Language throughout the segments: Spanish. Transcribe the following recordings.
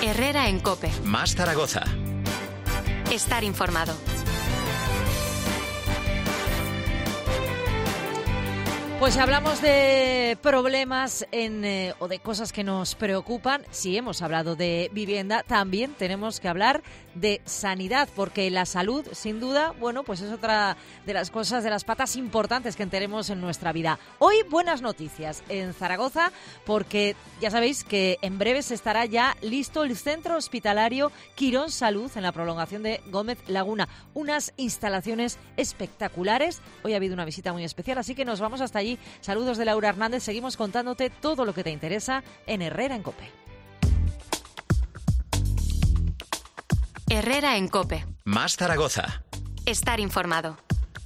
Herrera en COPE. Más Zaragoza. Estar informado. Pues si hablamos de problemas o de cosas que nos preocupan, si hemos hablado de vivienda, también tenemos que hablar de sanidad, porque la salud, sin duda, bueno, pues es otra de las cosas, de las patas importantes que tenemos en nuestra vida. Hoy, buenas noticias en Zaragoza, porque ya sabéis que en breve se estará ya listo el Centro Hospitalario Quirón Salud en la prolongación de Gómez Laguna. Unas instalaciones espectaculares. Hoy ha habido una visita muy especial, así que nos vamos hasta allí. Saludos de Laura Hernández. Seguimos contándote todo lo que te interesa en Herrera en COPE. Herrera en COPE. Más Zaragoza. Estar informado.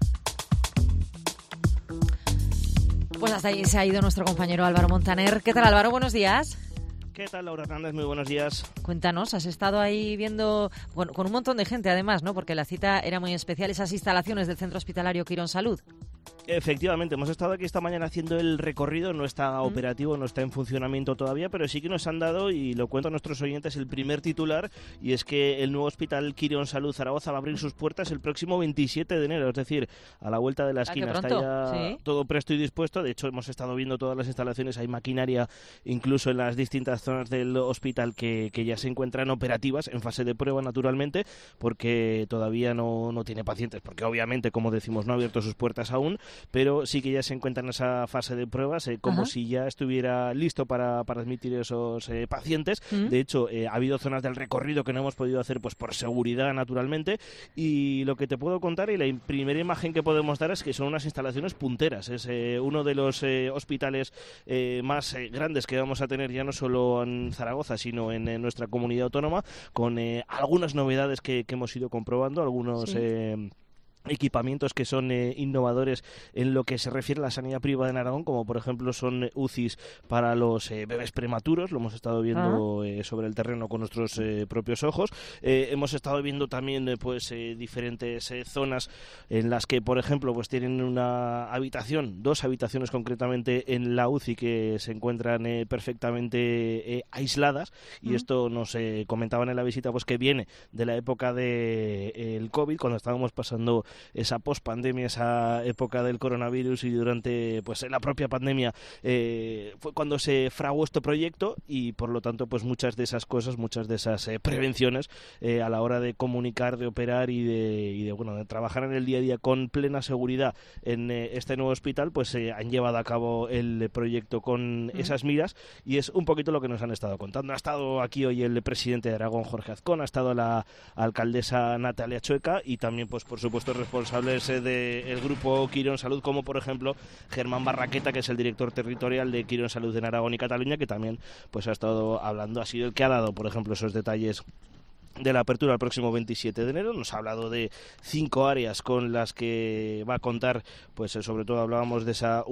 Pues hasta ahí se ha ido nuestro compañero Álvaro Montaner. ¿Qué tal, Álvaro? Buenos días. ¿Qué tal, Laura Hernández? Muy buenos días. Cuéntanos, has estado ahí viendo, bueno, con un montón de gente además, ¿no? Porque la cita era muy especial, esas instalaciones del Centro Hospitalario Quirón Salud. Efectivamente, hemos estado aquí esta mañana haciendo el recorrido, no está operativo, no está en funcionamiento todavía, pero sí que nos han dado, y lo cuento a nuestros oyentes, el primer titular, y es que el nuevo Hospital Quirón Salud Zaragoza va a abrir sus puertas el próximo 27 de enero, es decir, a la vuelta de la esquina. Está ya ¿sí? Todo presto y dispuesto. De hecho, hemos estado viendo todas las instalaciones, hay maquinaria incluso en las distintas zonas del hospital que ya se encuentran operativas, en fase de prueba naturalmente, porque todavía no tiene pacientes, porque obviamente, como decimos, no ha abierto sus puertas aún, pero sí que ya se encuentra en esa fase de pruebas, como si ya estuviera listo para admitir esos pacientes. De hecho, ha habido zonas del recorrido que no hemos podido hacer pues por seguridad naturalmente, y lo que te puedo contar y la primera imagen que podemos dar es que son unas instalaciones punteras. Es uno de los hospitales más grandes que vamos a tener ya no solo en Zaragoza, sino en nuestra comunidad autónoma, con algunas novedades que hemos ido comprobando, algunos equipamientos que son innovadores en lo que se refiere a la sanidad privada en Aragón, como por ejemplo son UCIs para los bebés prematuros. Lo hemos estado viendo sobre el terreno con nuestros propios ojos. Hemos estado viendo también diferentes zonas en las que, por ejemplo, pues tienen una habitación, dos habitaciones concretamente en la UCI que se encuentran perfectamente aisladas, y esto nos comentaban en la visita, pues que viene de la época del COVID, cuando estábamos pasando esa pospandemia, esa época del coronavirus, y durante pues la propia pandemia fue cuando se fraguó este proyecto, y por lo tanto pues muchas de esas cosas, muchas de esas prevenciones a la hora de comunicar, de operar y de trabajar en el día a día con plena seguridad en este nuevo hospital, pues han llevado a cabo el proyecto con esas miras, y es un poquito lo que nos han estado contando. Ha estado aquí hoy el presidente de Aragón, Jorge Azcón, ha estado la alcaldesa Natalia Chueca, y también pues por supuesto responsables del grupo Quirón Salud, como por ejemplo Germán Barraqueta, que es el director territorial de Quirón Salud en Aragón y Cataluña, que también pues ha estado hablando, ha sido el que ha dado, por ejemplo, esos detalles de la apertura el próximo 27 de enero. Nos ha hablado de 5 áreas con las que va a contar, pues sobre todo hablábamos de esa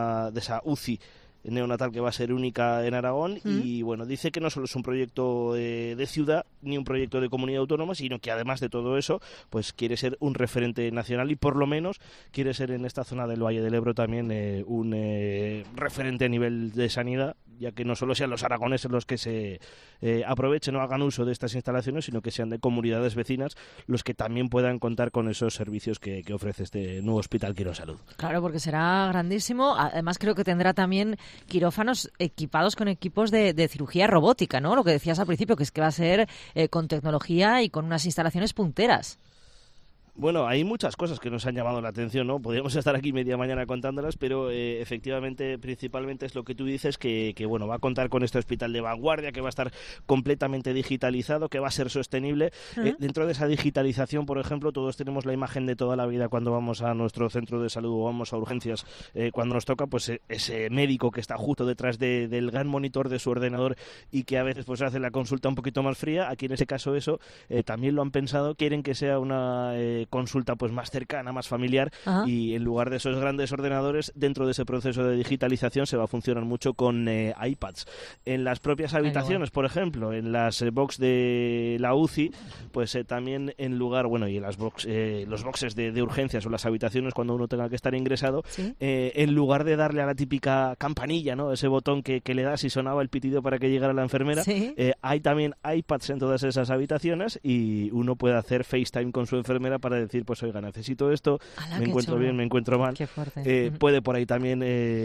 UCI neonatal que va a ser única en Aragón, y bueno, dice que no solo es un proyecto de ciudad ni un proyecto de comunidad autónoma, sino que además de todo eso pues quiere ser un referente nacional, y por lo menos quiere ser en esta zona del Valle del Ebro también un referente a nivel de sanidad, ya que no solo sean los aragoneses los que se aprovechen o hagan uso de estas instalaciones, sino que sean de comunidades vecinas los que también puedan contar con esos servicios que ofrece este nuevo Hospital Quirón Salud. Claro, porque será grandísimo. Además creo que tendrá también quirófanos equipados con equipos de cirugía robótica, ¿no? Lo que decías al principio, que es que va a ser con tecnología y con unas instalaciones punteras. Bueno, hay muchas cosas que nos han llamado la atención, ¿no? Podríamos estar aquí media mañana contándolas, pero efectivamente, principalmente es lo que tú dices, que bueno, va a contar con este hospital de vanguardia, que va a estar completamente digitalizado, que va a ser sostenible. Dentro de esa digitalización, por ejemplo, todos tenemos la imagen de toda la vida cuando vamos a nuestro centro de salud o vamos a urgencias, cuando nos toca, pues ese médico que está justo detrás del gran monitor de su ordenador y que a veces pues hace la consulta un poquito más fría. Aquí en ese caso eso también lo han pensado, quieren que sea una consulta pues más cercana, más familiar. Ajá. Y en lugar de esos grandes ordenadores, dentro de ese proceso de digitalización se va a funcionar mucho con iPads. En las propias habitaciones, por ejemplo, en las box de la UCI, pues también en lugar, bueno, y en las los boxes de urgencias o las habitaciones cuando uno tenga que estar ingresado, ¿Sí? En lugar de darle a la típica campanilla, ¿no? Ese botón que le das y sonaba el pitido para que llegara la enfermera, ¿Sí? hay también iPads en todas esas habitaciones y uno puede hacer FaceTime con su enfermera para decir, pues oiga, necesito esto, ¡Hala, me qué encuentro chulo! bien, me encuentro mal. Qué fuerte. Puede por ahí también,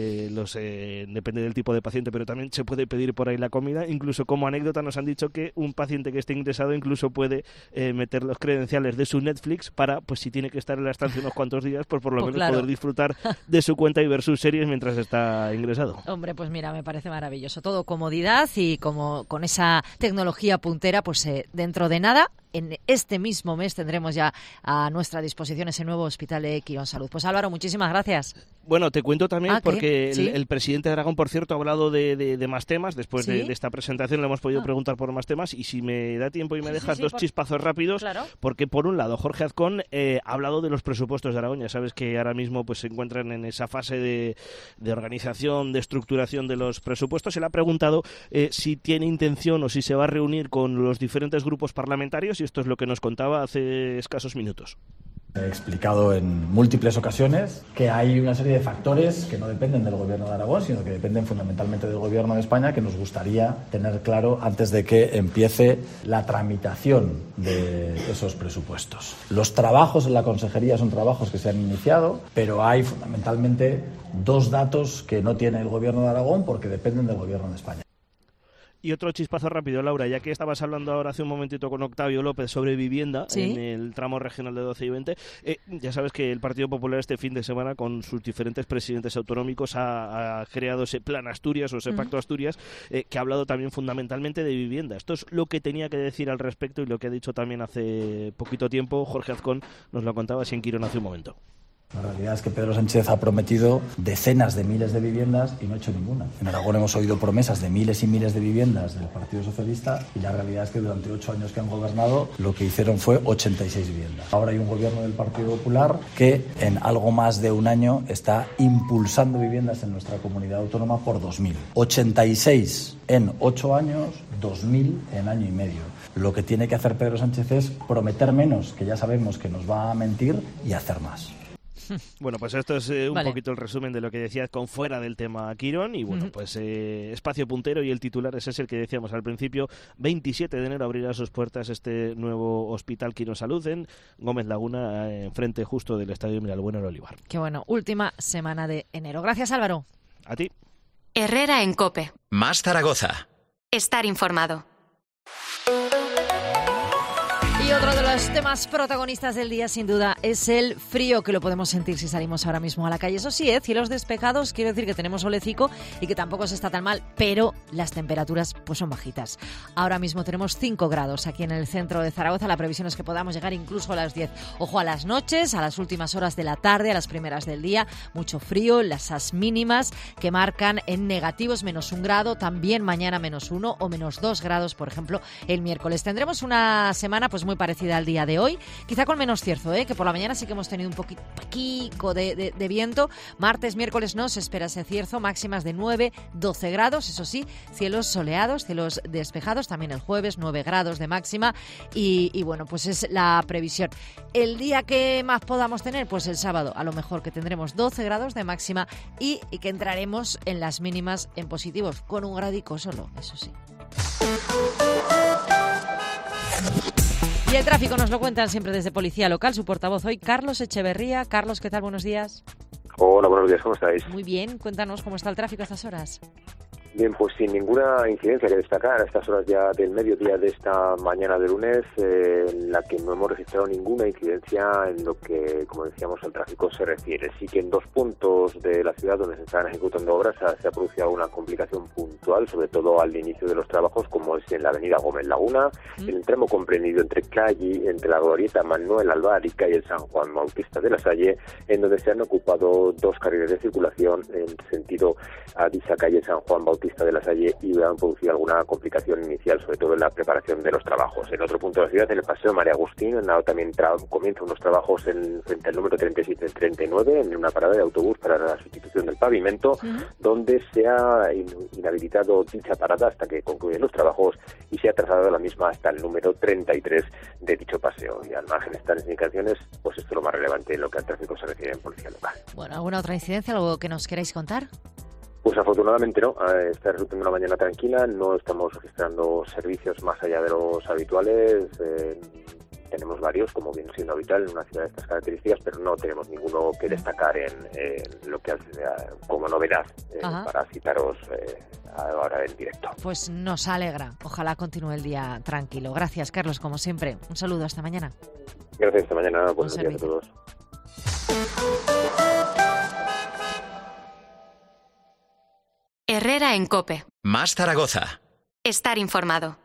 depende del tipo de paciente, pero también se puede pedir por ahí la comida. Incluso como anécdota nos han dicho que un paciente que esté ingresado incluso puede meter los credenciales de su Netflix para, pues si tiene que estar en la estancia unos cuantos días, pues por lo menos claro, poder disfrutar de su cuenta y ver sus series mientras está ingresado. Hombre, pues mira, me parece maravilloso. Todo comodidad y como con esa tecnología puntera, pues dentro de nada, en este mismo mes tendremos ya a nuestra disposición ese nuevo hospital de Quirón Salud. Pues Álvaro, muchísimas gracias. Bueno, te cuento también porque ¿Sí? el presidente de Aragón, por cierto, ha hablado de más temas. Después ¿Sí? de esta presentación le hemos podido preguntar por más temas y si me da tiempo y me dejas dos chispazos rápidos, claro, porque por un lado Jorge Azcón ha hablado de los presupuestos de Aragón. Ya sabes que ahora mismo pues se encuentran en esa fase de organización, de estructuración de los presupuestos. Se le ha preguntado si tiene intención o si se va a reunir con los diferentes grupos parlamentarios y esto es lo que nos contaba hace escasos minutos. He explicado en múltiples ocasiones que hay una serie de factores que no dependen del Gobierno de Aragón, sino que dependen fundamentalmente del Gobierno de España, que nos gustaría tener claro antes de que empiece la tramitación de esos presupuestos. Los trabajos en la consejería son trabajos que se han iniciado, pero hay fundamentalmente dos datos que no tiene el Gobierno de Aragón porque dependen del Gobierno de España. Y otro chispazo rápido, Laura, ya que estabas hablando ahora hace un momentito con Octavio López sobre vivienda, ¿Sí?, en el tramo regional de 12 y 20, ya sabes que el Partido Popular este fin de semana con sus diferentes presidentes autonómicos ha creado ese plan Asturias o ese pacto Asturias, que ha hablado también fundamentalmente de vivienda. Esto es lo que tenía que decir al respecto y lo que ha dicho también hace poquito tiempo Jorge Azcón, nos lo contaba así en Quirón hace un momento. La realidad es que Pedro Sánchez ha prometido decenas de miles de viviendas y no ha hecho ninguna. En Aragón hemos oído promesas de miles y miles de viviendas del Partido Socialista y la realidad es que durante 8 años que han gobernado lo que hicieron fue 86 viviendas. Ahora hay un gobierno del Partido Popular que en algo más de un año está impulsando viviendas en nuestra comunidad autónoma por 2.000. 86 en 8 años, 2.000 en año y medio. Lo que tiene que hacer Pedro Sánchez es prometer menos, que ya sabemos que nos va a mentir, y hacer más. Bueno, pues esto es un poquito el resumen de lo que decías con fuera del tema Quirón y bueno, pues espacio puntero y el titular ese es el que decíamos al principio. 27 de enero abrirá sus puertas este nuevo hospital Quirón Salud en Gómez Laguna, enfrente justo del Estadio Miralbueno, el Olivar. Qué bueno, última semana de enero. Gracias, Álvaro. A ti. Herrera en COPE. Más Zaragoza. Estar informado. Y otro de los temas protagonistas del día, sin duda, es el frío, que lo podemos sentir si salimos ahora mismo a la calle. Eso sí, cielos despejados, quiero decir que tenemos solecico y que tampoco se está tan mal, pero las temperaturas pues son bajitas. Ahora mismo tenemos 5 grados aquí en el centro de Zaragoza. La previsión es que podamos llegar incluso a las 10. Ojo a las noches, a las últimas horas de la tarde, a las primeras del día. Mucho frío, las mínimas que marcan en negativos, -1 grado. También mañana -1 o -2 grados, por ejemplo, el miércoles. Tendremos una semana pues muy parecida al día de hoy, quizá con menos cierzo, que por la mañana sí que hemos tenido un poquito de viento. Martes, miércoles no se espera ese cierzo, máximas de 9-12 grados, eso sí, cielos soleados, cielos despejados, también el jueves 9 grados de máxima y bueno, pues es la previsión. El día que más podamos tener, pues el sábado, a lo mejor que tendremos 12 grados de máxima y que entraremos en las mínimas en positivos, con 1 gradico solo, eso sí. Y el tráfico nos lo cuentan siempre desde Policía Local, su portavoz hoy, Carlos Echeverría. Carlos, ¿qué tal? Buenos días. Hola, buenos días, ¿cómo estáis? Muy bien, cuéntanos cómo está el tráfico a estas horas. Bien, pues sin ninguna incidencia que destacar a estas horas ya del mediodía de esta mañana de lunes, en la que no hemos registrado ninguna incidencia en lo que, como decíamos, al tráfico se refiere. Sí que en 2 puntos de la ciudad donde se están ejecutando obras se ha producido una complicación puntual, sobre todo al inicio de los trabajos, como es en la avenida Gómez Laguna, en el tramo comprendido entre la glorieta Manuel Albarica y el San Juan Bautista de la Salle, en donde se han ocupado 2 carriles de circulación en sentido a dicha calle San Juan Bautista autopista de La Salle y han producido alguna complicación inicial, sobre todo en la preparación de los trabajos. En otro punto de la ciudad, en el Paseo María Agustín, también comienzan unos trabajos frente al número 37 y 39, en una parada de autobús para la sustitución del pavimento, donde se ha inhabilitado dicha parada hasta que concluyen los trabajos y se ha trasladado la misma hasta el número 33 de dicho paseo. Y al margen de estas indicaciones, pues esto es lo más relevante en lo que al tráfico se refiere en policía local. Bueno, ¿alguna otra incidencia, algo que nos queráis contar? Pues afortunadamente no, está resultando una mañana tranquila, no estamos registrando servicios más allá de los habituales, tenemos varios, como viene siendo habitual en una ciudad de estas características, pero no tenemos ninguno que destacar en lo que hace como novedad, para citaros ahora en directo. Pues nos alegra, ojalá continúe el día tranquilo. Gracias, Carlos, como siempre. Un saludo, hasta mañana. Gracias, hasta mañana, buenos días a todos. Herrera en COPE. Más Zaragoza. Estar informado.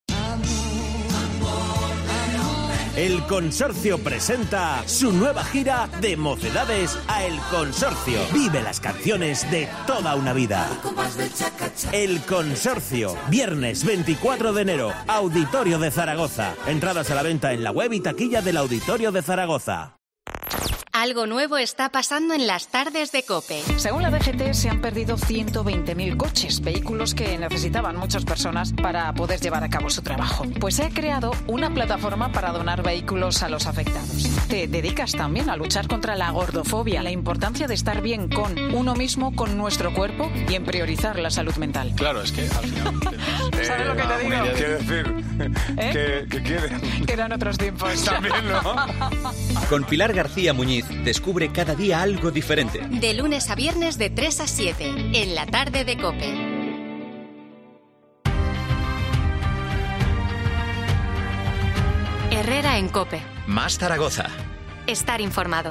El Consorcio presenta su nueva gira de Mocedades a El Consorcio. Vive las canciones de toda una vida. El Consorcio, viernes 24 de enero, Auditorio de Zaragoza. Entradas a la venta en la web y taquilla del Auditorio de Zaragoza. Algo nuevo está pasando en las tardes de COPE. Según la DGT, se han perdido 120.000 coches, vehículos que necesitaban muchas personas para poder llevar a cabo su trabajo. Pues se ha creado una plataforma para donar vehículos a los afectados. Te dedicas también a luchar contra la gordofobia, la importancia de estar bien con uno mismo, con nuestro cuerpo y en priorizar la salud mental. Claro, es que al final... ¿Sabes lo que te digo? Quiere decir que quieren. Que eran otros tiempos. También, ¿no? Con Pilar García Muñiz, descubre cada día algo diferente. De lunes a viernes de 3 a 7, en la tarde de COPE. Herrera en COPE. Más Zaragoza. Estar informado.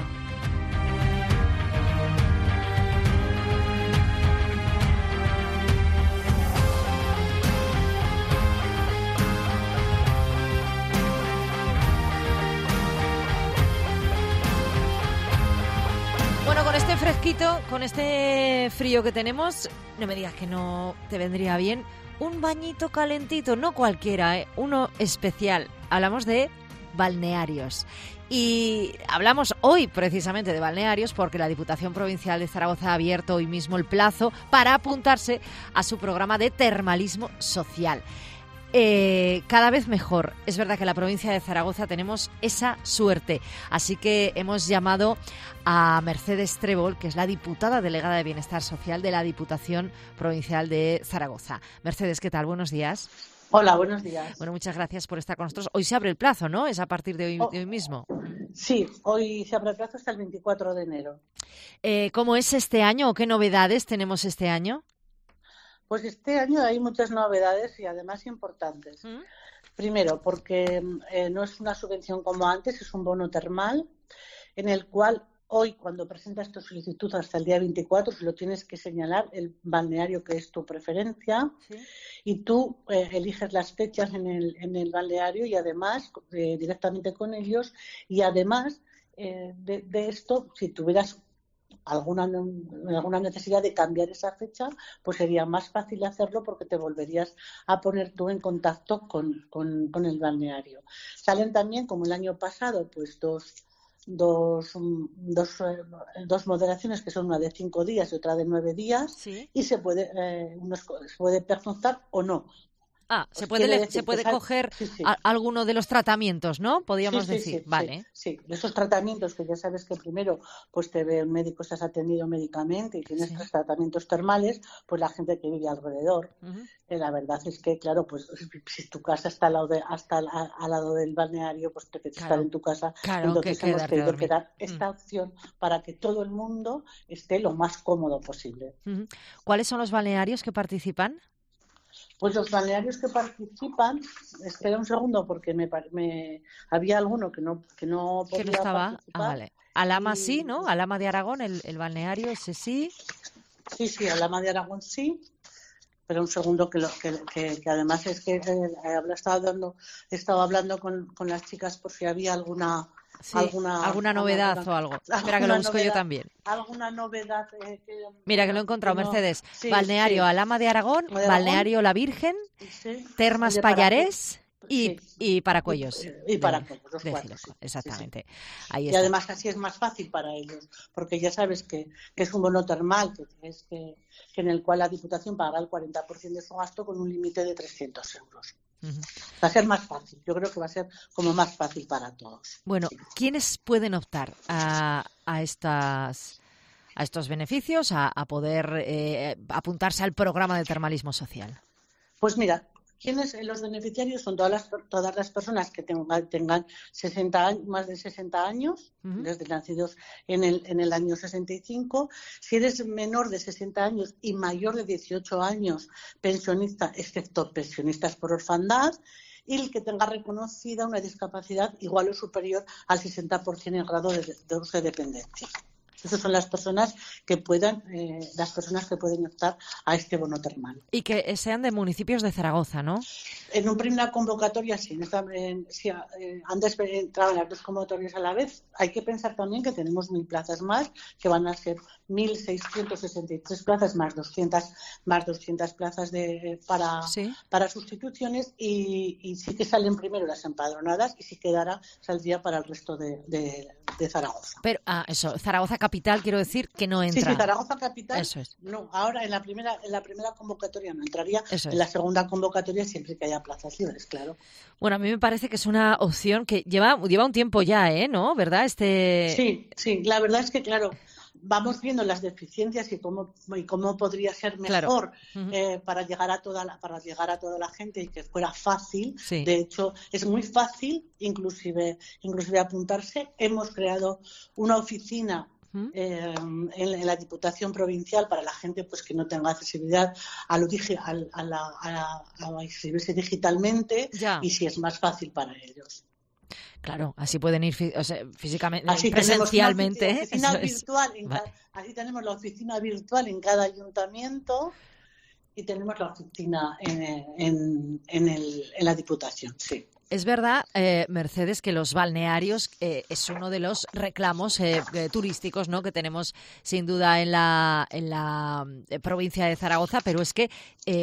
Bueno, con este fresquito, con este frío que tenemos, no me digas que no te vendría bien un bañito calentito, no cualquiera, uno especial. Hablamos de balnearios. Y hablamos hoy precisamente de balnearios porque la Diputación Provincial de Zaragoza ha abierto hoy mismo el plazo para apuntarse a su programa de termalismo social. Cada vez mejor. Es verdad que en la provincia de Zaragoza tenemos esa suerte. Así que hemos llamado a Mercedes Trébol, que es la diputada delegada de Bienestar Social de la Diputación Provincial de Zaragoza. Mercedes, ¿qué tal? Buenos días. Hola, buenos días. Bueno, muchas gracias por estar con nosotros. Hoy se abre el plazo, ¿no? Es a partir de hoy mismo. Sí, hoy se abre el plazo hasta el 24 de enero. ¿Cómo es este año o qué novedades tenemos este año? Pues este año hay muchas novedades y además importantes. Primero, porque no es una subvención como antes, es un bono termal en el cual hoy, cuando presentas tu solicitud hasta el día 24, lo tienes que señalar el balneario que es tu preferencia, ¿sí? Y tú eliges las fechas en el balneario y además directamente con ellos y además de esto, si tuvieras alguna necesidad de cambiar esa fecha, pues sería más fácil hacerlo porque te volverías a poner tú en contacto con el balneario. Salen también, como el año pasado, pues dos moderaciones, que son una de 5 días y otra de 9 días, ¿sí? Y se puede pernoctar o no. Se puede coger alguno de los tratamientos, ¿no? Podríamos decir. Sí, vale. Sí, esos tratamientos que ya sabes que primero pues te ve un médico, estás atendido médicamente y tienes 3 tratamientos termales, pues la gente que vive alrededor. La verdad es que, claro, pues si tu casa está al lado del balneario, pues prefieres estar en tu casa. Claro, entonces hemos querido crear esta opción para que todo el mundo esté lo más cómodo posible. ¿Cuáles son los balnearios que participan? Pues los balnearios que participan, espera un segundo porque había alguno que no estaba participar. Vale. Alhama sí, ¿no? Alhama de Aragón, el balneario ese sí. Sí, Alhama de Aragón sí. espera un segundo, que además es que estaba hablando con las chicas por si había alguna novedad o algo. Espera, que lo busco yo también. Alguna novedad. Mira, que lo he encontrado, Mercedes. Sí, Balneario Alhama de Aragón, Balneario La Virgen, Termas Payarés y Paracuellos. Y Paracuellos, los cuatro. Exactamente. Sí. Ahí y está. además así es más fácil para ellos, porque ya sabes que es un bono termal, que en el cual la Diputación pagará el 40% de su gasto con un límite de 300 euros. Va a ser más fácil, yo creo que va a ser como más fácil para todos. Bueno, ¿quiénes pueden optar a estos beneficios, a poder apuntarse al programa de termalismo social? Pues mira, los beneficiarios son todas las personas que tengan 60 años, más de 60 años, desde nacidos en el año 65. Si eres menor de 60 años y mayor de 18 años, pensionista, excepto pensionistas por orfandad, y el que tenga reconocida una discapacidad igual o superior al 60% en grado de uso de dependencia. Esas son las personas que pueden optar a este bono termal. Y que sean de municipios de Zaragoza, ¿no? En una primera convocatoria sí. Antes entraban las dos convocatorias a la vez. Hay que pensar también que tenemos 1.000 plazas más, que van a ser 1.663 plazas más 200 plazas para sustituciones, y sí que salen primero las empadronadas y sí que saldría para el resto de Zaragoza. Pero eso, Zaragoza capital, quiero decir que no entra. Sí, Zaragoza capital. Eso es. No, ahora en la primera convocatoria no entraría. Eso es. En la segunda convocatoria siempre que haya plazas libres, claro. Bueno, a mí me parece que es una opción que lleva un tiempo ya, ¿no? ¿Verdad? Sí, la verdad es que, claro, vamos viendo las deficiencias y cómo podría ser mejor, claro, para llegar a toda la gente y que fuera fácil. Sí. De hecho, es muy fácil, inclusive apuntarse. Hemos creado una oficina en la Diputación Provincial para la gente pues que no tenga accesibilidad a inscribirse digitalmente, y si es más fácil para ellos. Claro, así pueden ir físicamente, presencialmente. Así tenemos la oficina virtual en cada ayuntamiento y tenemos la oficina en la Diputación, sí. Es verdad, Mercedes, que los balnearios es uno de los reclamos turísticos, ¿no?, que tenemos sin duda en la provincia de Zaragoza, pero es que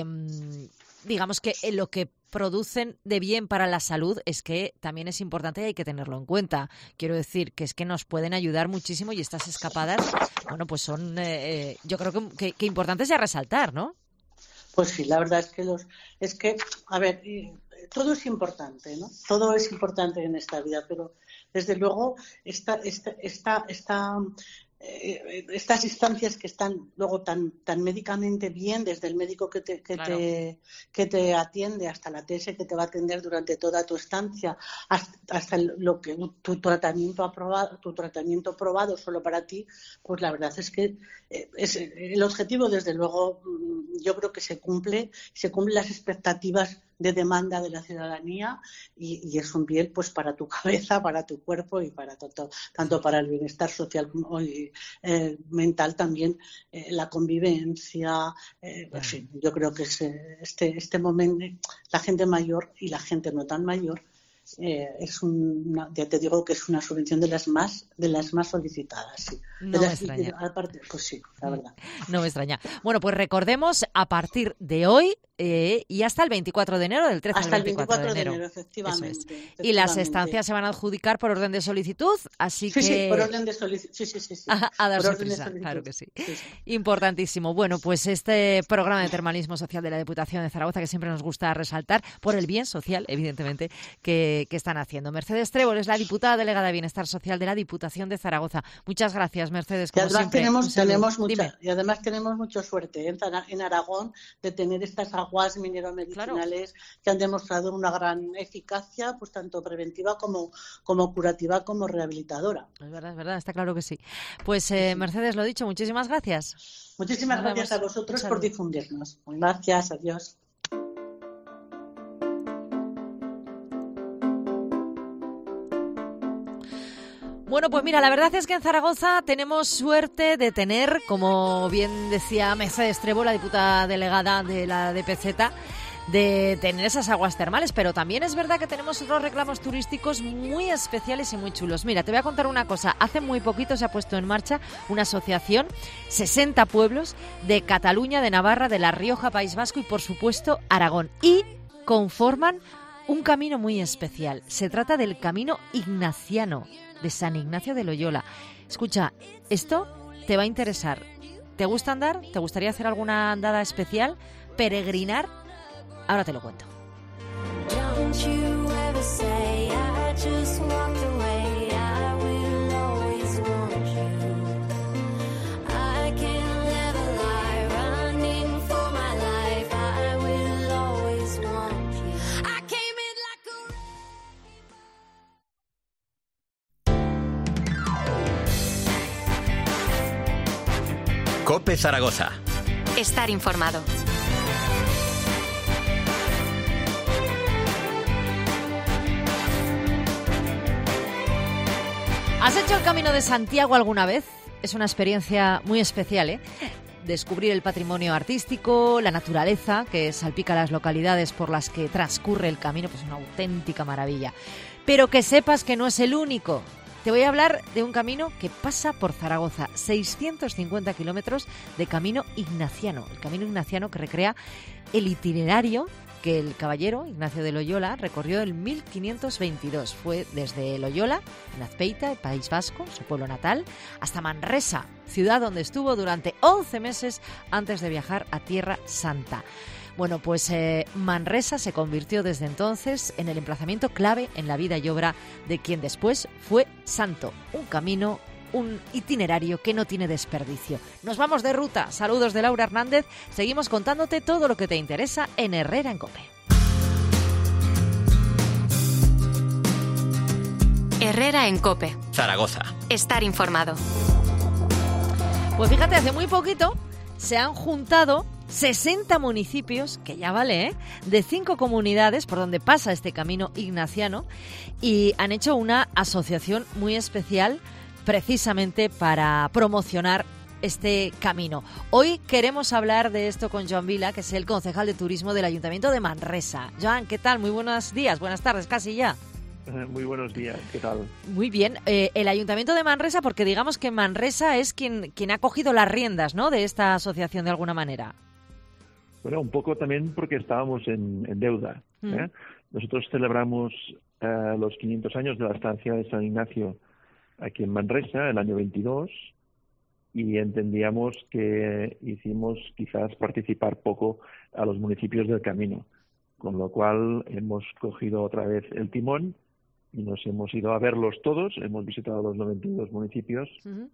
digamos que lo que producen de bien para la salud es que también es importante y hay que tenerlo en cuenta. Quiero decir que es que nos pueden ayudar muchísimo y estas escapadas, bueno, pues son, yo creo que importantes de resaltar, ¿no? Pues sí, la verdad es que, a ver, todo es importante, ¿no? Todo es importante en esta vida, pero desde luego estas instancias que están luego tan médicamente bien, desde el médico que te atiende hasta la TS que te va a atender durante toda tu estancia, hasta tu tratamiento probado solo para ti, pues la verdad es que el objetivo, desde luego, yo creo que se cumplen las expectativas de demanda de la ciudadanía y es un bien pues para tu cabeza, para tu cuerpo y para tanto para el bienestar social como mental también, la convivencia, en fin, yo creo que este momento, la gente mayor y la gente no tan mayor, ya te digo que es una subvención de las más solicitadas, sí. No me extraña. Aparte, pues sí, la verdad. No me extraña. Bueno, pues recordemos, a partir de hoy y hasta el 24 de enero, del 13 hasta al 24 de enero. Efectivamente. Y las estancias se van a adjudicar por orden de solicitud, así que... Sí, por orden de solicitud, sí. A darse prisa, claro que sí. Importantísimo. Bueno, pues este programa de termalismo social de la Diputación de Zaragoza, que siempre nos gusta resaltar, por el bien social, evidentemente, que están haciendo. Mercedes Trébol es la diputada delegada de Bienestar Social de la Diputación de Zaragoza. Muchas gracias, Mercedes, como siempre. Y además tenemos mucha suerte en Aragón de tener estas aguas mineromedicinales, claro, que han demostrado una gran eficacia, pues tanto preventiva como curativa como rehabilitadora. Es verdad, está claro que sí. Pues Mercedes, lo dicho, muchísimas gracias. Muchísimas gracias a vosotros por difundirnos. Gracias, adiós. Bueno, pues mira, la verdad es que en Zaragoza tenemos suerte de tener, como bien decía Mercedes Trebo, la diputada delegada de la DPZ, de tener esas aguas termales, pero también es verdad que tenemos otros reclamos turísticos muy especiales y muy chulos. Mira, te voy a contar una cosa. Hace muy poquito se ha puesto en marcha una asociación, 60 pueblos de Cataluña, de Navarra, de La Rioja, País Vasco y, por supuesto, Aragón. Y conforman un camino muy especial. Se trata del Camino Ignaciano de San Ignacio de Loyola. Escucha, esto te va a interesar. ¿Te gusta andar? ¿Te gustaría hacer alguna andada especial? ¿Peregrinar? Ahora te lo cuento. COPE Zaragoza. Estar informado. ¿Has hecho el Camino de Santiago alguna vez? Es una experiencia muy especial, ¿eh? Descubrir el patrimonio artístico, la naturaleza que salpica las localidades por las que transcurre el camino, pues una auténtica maravilla. Pero que sepas que no es el único. Te voy a hablar de un camino que pasa por Zaragoza, 650 kilómetros de camino ignaciano. El camino ignaciano que recrea el itinerario que el caballero Ignacio de Loyola recorrió en 1522. Fue desde Loyola, en Azpeita, el País Vasco, su pueblo natal, hasta Manresa, ciudad donde estuvo durante 11 meses antes de viajar a Tierra Santa. Bueno, pues Manresa se convirtió desde entonces en el emplazamiento clave en la vida y obra de quien después fue santo. Un camino, un itinerario que no tiene desperdicio. Nos vamos de ruta. Saludos de Laura Hernández. Seguimos contándote todo lo que te interesa en Herrera en COPE. Herrera en COPE. Zaragoza. Estar informado. Pues fíjate, hace muy poquito se han juntado 60 municipios, que ya vale, ¿eh?, de 5 comunidades por donde pasa este camino ignaciano, y han hecho una asociación muy especial precisamente para promocionar este camino. Hoy queremos hablar de esto con Joan Vila, que es el concejal de turismo del Ayuntamiento de Manresa. Joan, ¿qué tal? Muy buenos días, buenas tardes, casi ya. Muy buenos días, ¿qué tal? Muy bien. El Ayuntamiento de Manresa, porque digamos que Manresa es quien ha cogido las riendas, ¿no?, de esta asociación de alguna manera. Bueno, un poco también porque estábamos en deuda. Nosotros celebramos los 500 años de la estancia de San Ignacio aquí en Manresa, el año 22, y entendíamos que hicimos quizás participar poco a los municipios del camino, con lo cual hemos cogido otra vez el timón y nos hemos ido a verlos todos, hemos visitado los 92 municipios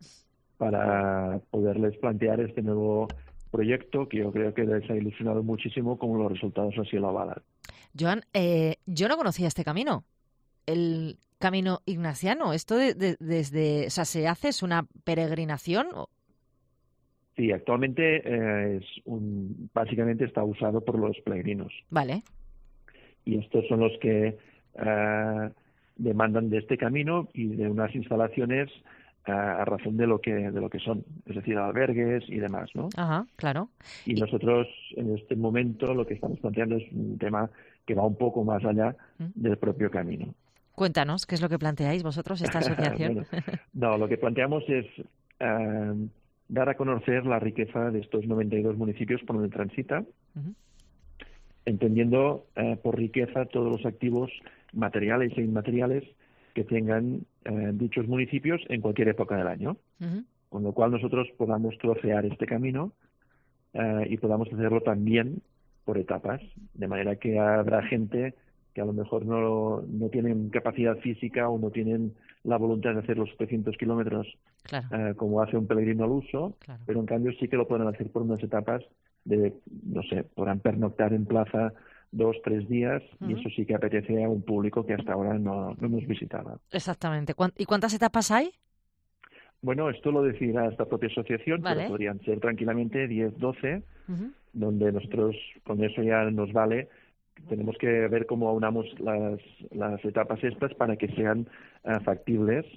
para poderles plantear este nuevo proyecto que yo creo que les ha ilusionado muchísimo, como los resultados así lo avalan. Joan, yo no conocía este camino, el camino ignaciano. ¿Esto desde, o sea, se hace, es una peregrinación? Sí, actualmente básicamente está usado por los peregrinos. Vale. Y estos son los que demandan de este camino y de unas instalaciones a razón de lo que son, es decir, albergues y demás, ¿no? Ajá, claro. Y nosotros en este momento lo que estamos planteando es un tema que va un poco más allá del propio camino. Cuéntanos, ¿qué es lo que planteáis vosotros, esta asociación? No, lo que planteamos es dar a conocer la riqueza de estos 92 municipios por donde transita, entendiendo por riqueza todos los activos materiales e inmateriales que tengan dichos municipios en cualquier época del año, con lo cual nosotros podamos trocear este camino y podamos hacerlo también por etapas, de manera que habrá gente que a lo mejor no tienen capacidad física o no tienen la voluntad de hacer los 700 kilómetros como hace un peregrino al uso, pero en cambio sí que lo pueden hacer por unas etapas de, no sé, podrán pernoctar en plaza 2-3 días y eso sí que apetece a un público que hasta ahora no hemos visitado. Exactamente. ¿Y cuántas etapas hay? Bueno, esto lo decidirá esta propia asociación, pero podrían ser tranquilamente 10-12, donde nosotros con eso ya nos vale. Tenemos que ver cómo aunamos las etapas estas para que sean factibles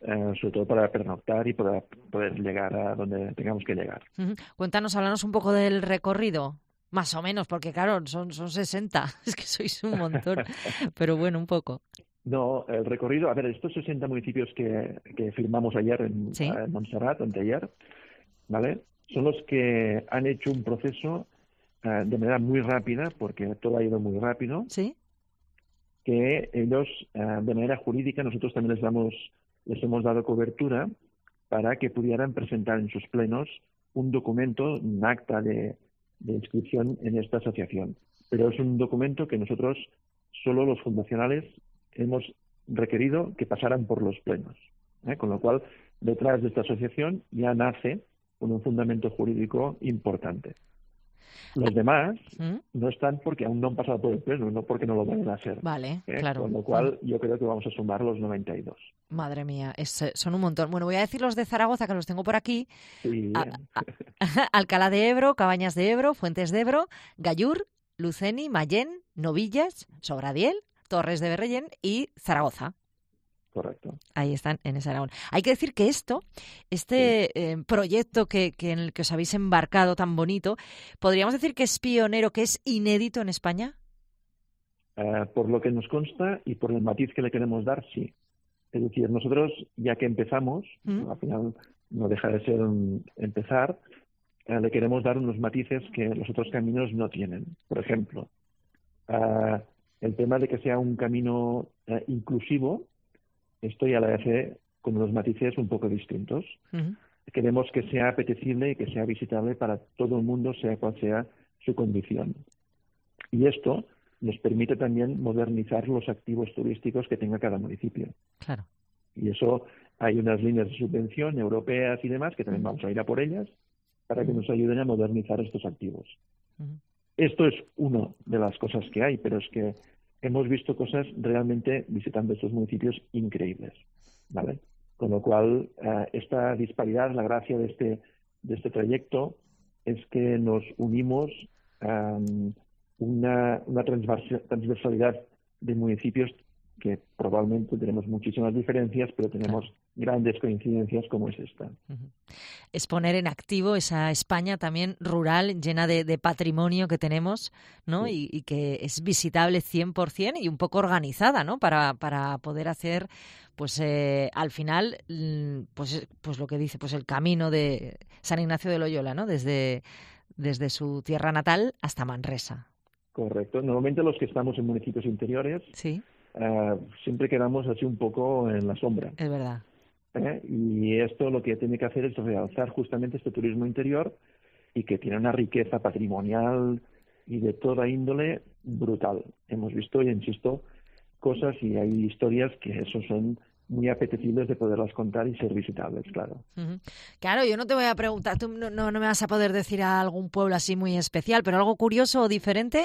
sobre todo para pernoctar y poder llegar a donde tengamos que llegar. Cuéntanos, háblanos un poco del recorrido, más o menos, porque claro, son 60, es que sois un montón, pero bueno, un poco. No, el recorrido, a ver, estos 60 municipios que firmamos ayer en Montserrat, anteayer, ¿vale? Son los que han hecho un proceso de manera muy rápida, porque todo ha ido muy rápido. Sí. Que ellos, de manera jurídica, nosotros también les hemos dado cobertura para que pudieran presentar en sus plenos un documento, un acta de inscripción en esta asociación. Pero es un documento que nosotros, solo los fundacionales, hemos requerido que pasaran por los plenos. Con lo cual, detrás de esta asociación ya nace con un fundamento jurídico importante. Los demás no están porque aún no han pasado por el pleno, no porque no lo vayan a hacer. Vale, claro. Con lo cual, yo creo que vamos a sumar los 92. Madre mía, son un montón. Bueno, voy a decir los de Zaragoza, que los tengo por aquí. Sí. Alcalá de Ebro, Cabañas de Ebro, Fuentes de Ebro, Gallur, Luceni, Mayén, Novillas, Sobradiel, Torres de Berrellén y Zaragoza. Correcto. Ahí están, en ese Aragón. Hay que decir que proyecto en el que os habéis embarcado tan bonito, ¿podríamos decir que es pionero, que es inédito en España? Por lo que nos consta y por el matiz que le queremos dar, sí. Es decir, nosotros, ya que empezamos, al final no deja de ser empezar, le queremos dar unos matices que los otros caminos no tienen. Por ejemplo, el tema de que sea un camino inclusivo, esto ya lo hace con unos matices un poco distintos. Queremos que sea apetecible y que sea visitable para todo el mundo, sea cual sea su condición. Y esto nos permite también modernizar los activos turísticos que tenga cada municipio. Claro. Y eso, hay unas líneas de subvención europeas y demás, que también vamos a ir a por ellas, para que nos ayuden a modernizar estos activos. Esto es una de las cosas que hay, pero es que hemos visto cosas realmente, visitando estos municipios, increíbles, ¿vale? Con lo cual, esta disparidad, la gracia de este trayecto, es que nos unimos a una transversalidad de municipios que probablemente tenemos muchísimas diferencias, pero tenemos grandes coincidencias como es esta. Es poner en activo esa España también rural, llena de patrimonio que tenemos, ¿no? Sí. Y que es visitable 100% y un poco organizada, ¿no? Para poder hacer, pues al final, pues lo que dice, pues el camino de San Ignacio de Loyola, ¿no? Desde su tierra natal hasta Manresa. Correcto. Normalmente los que estamos en municipios interiores, sí, siempre quedamos así un poco en la sombra. Es verdad. Y esto lo que tiene que hacer es realzar justamente este turismo interior y que tiene una riqueza patrimonial y de toda índole brutal. Hemos visto, y insisto, cosas y hay historias que eso son muy apetecibles de poderlas contar y ser visitables, claro. Claro, yo no te voy a preguntar, tú no me vas a poder decir a algún pueblo así muy especial, pero algo curioso o diferente.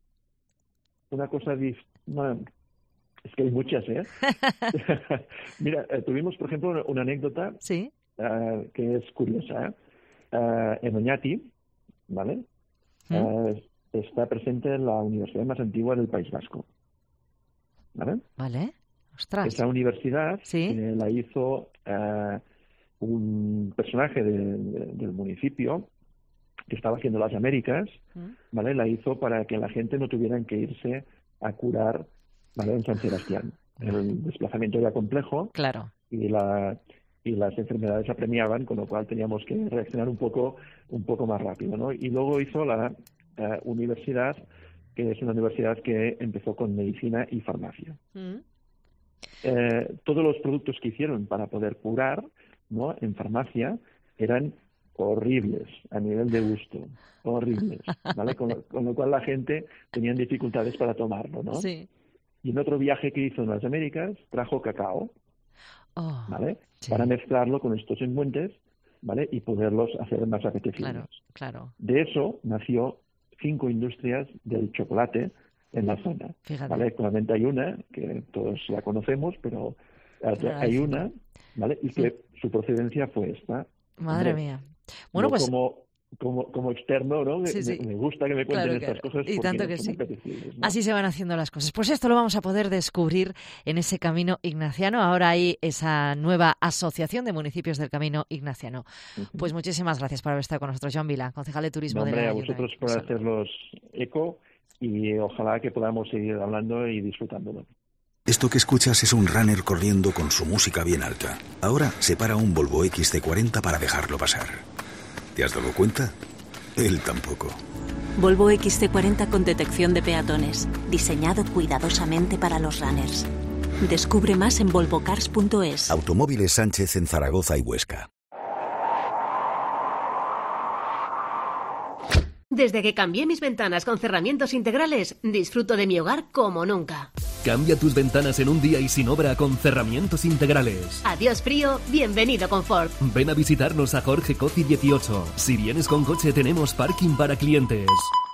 Una cosa bueno, es que hay muchas, ¿eh? Mira, tuvimos, por ejemplo, una anécdota ¿sí? Que es curiosa. En Oñati, ¿vale? Está presente en la universidad más antigua del País Vasco. ¿Vale? Vale. Ostras. Esa universidad la hizo un personaje del municipio que estaba haciendo las Américas, ¿vale? La hizo para que la gente no tuvieran que irse a curar, ¿vale? En San Sebastián. El desplazamiento era complejo. Claro. Y las enfermedades apremiaban, con lo cual teníamos que reaccionar un poco más rápido, ¿no? Y luego hizo la universidad, que es una universidad que empezó con medicina y farmacia. Todos los productos que hicieron para poder curar, ¿no? En farmacia eran horribles a nivel de gusto, horribles, ¿vale? Con lo cual la gente tenía dificultades para tomarlo, ¿no? Sí. Y en otro viaje que hizo en las Américas trajo cacao, ¿vale? Sí. Para mezclarlo con estos engüentes, ¿vale? Y poderlos hacer más apetecibles. Claro. De eso nació 5 industrias del chocolate en la zona. Fíjate. ¿Vale? Actualmente hay una, que todos la conocemos, pero hay una, ¿vale? Y que su procedencia fue esta. Madre mía. Bueno, no pues... como como externo, ¿no? Sí. Me gusta que me cuenten estas cosas. Y tanto que son sí. apetecibles, ¿no? Así se van haciendo las cosas. Pues esto lo vamos a poder descubrir en ese Camino Ignaciano. Ahora hay esa nueva asociación de municipios del Camino Ignaciano. Pues muchísimas gracias por haber estado con nosotros, Joan Vila, concejal de Turismo de la a vosotros por hacerlos eco y ojalá que podamos seguir hablando y disfrutándolo. Esto que escuchas es un runner corriendo con su música bien alta. Ahora se para un Volvo XC40 para dejarlo pasar. ¿Te has dado cuenta? Él tampoco. Volvo XC40 con detección de peatones, diseñado cuidadosamente para los runners. Descubre más en volvocars.es. Automóviles Sánchez en Zaragoza y Huesca. Desde que cambié mis ventanas con cerramientos integrales, disfruto de mi hogar como nunca. Cambia tus ventanas en un día y sin obra con cerramientos integrales. Adiós frío, bienvenido confort. Ven a visitarnos a Jorge Coci 18. Si vienes con coche tenemos parking para clientes.